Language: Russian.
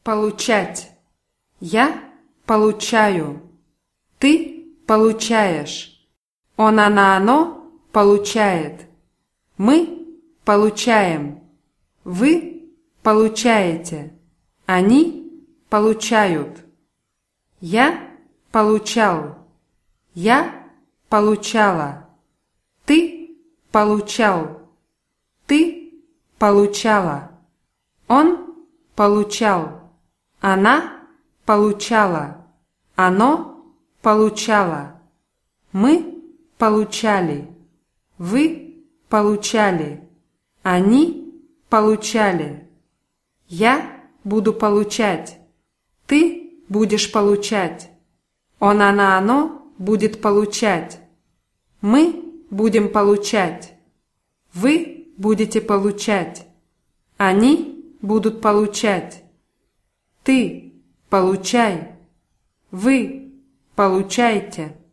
получать. Я получаю. Ты получаешь. Он, она, оно получает. Мы получаем. Вы получаете. Они получают. Я получал. Я получала. Ты получал. Ты получала. Он получал. Она получала. Оно получало. Мы получали. Вы получали. Они получали. Я буду получать. Ты будешь получать. Он, она, оно будет получать. Мы будем получать. Вы будете получать. Они будут получать. Ты получай. Вы получайте.